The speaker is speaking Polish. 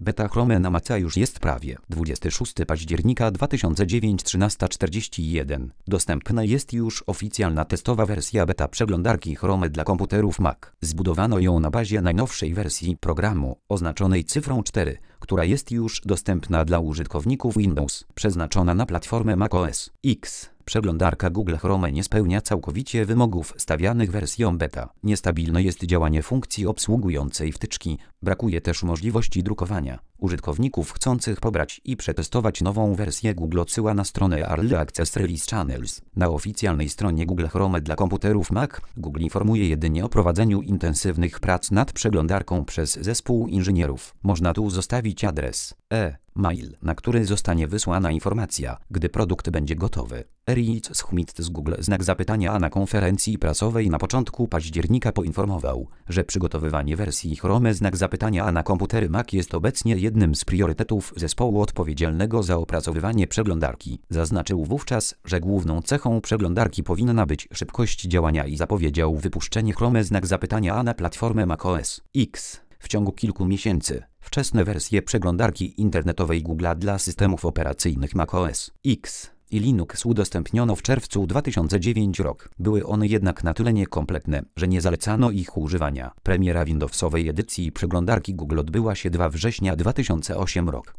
Beta Chrome na Maca już jest prawie. 26 października 2009 13:41. Dostępna jest już oficjalna testowa wersja beta przeglądarki Chrome dla komputerów Mac. Zbudowano ją na bazie najnowszej wersji programu, oznaczonej cyfrą 4, która jest już dostępna dla użytkowników Windows, przeznaczona na platformę macOS X. Przeglądarka Google Chrome nie spełnia całkowicie wymogów stawianych wersją beta. Niestabilne jest działanie funkcji obsługującej wtyczki, brakuje też możliwości drukowania. Użytkowników chcących pobrać i przetestować nową wersję Google odsyła na stronę Early Access Release Channels. Na oficjalnej stronie Google Chrome dla komputerów Mac, Google informuje jedynie o prowadzeniu intensywnych prac nad przeglądarką przez zespół inżynierów. Można tu zostawić adres e-mail, na który zostanie wysłana informacja, gdy produkt będzie gotowy. Eric Schmidt z Google a na konferencji prasowej na początku października poinformował, że przygotowywanie wersji Chrome a na komputery Mac jest obecnie jednym z priorytetów zespołu odpowiedzialnego za opracowywanie przeglądarki. Zaznaczył wówczas, że główną cechą przeglądarki powinna być szybkość działania i zapowiedział wypuszczenie Chrome a na platformę macOS X w ciągu kilku miesięcy. Wczesne wersje przeglądarki internetowej Google dla systemów operacyjnych macOS X i Linux udostępniono w czerwcu 2009 roku. Były one jednak na tyle niekompletne, że nie zalecano ich używania. Premiera Windowsowej edycji przeglądarki Google odbyła się 2 września 2008 roku.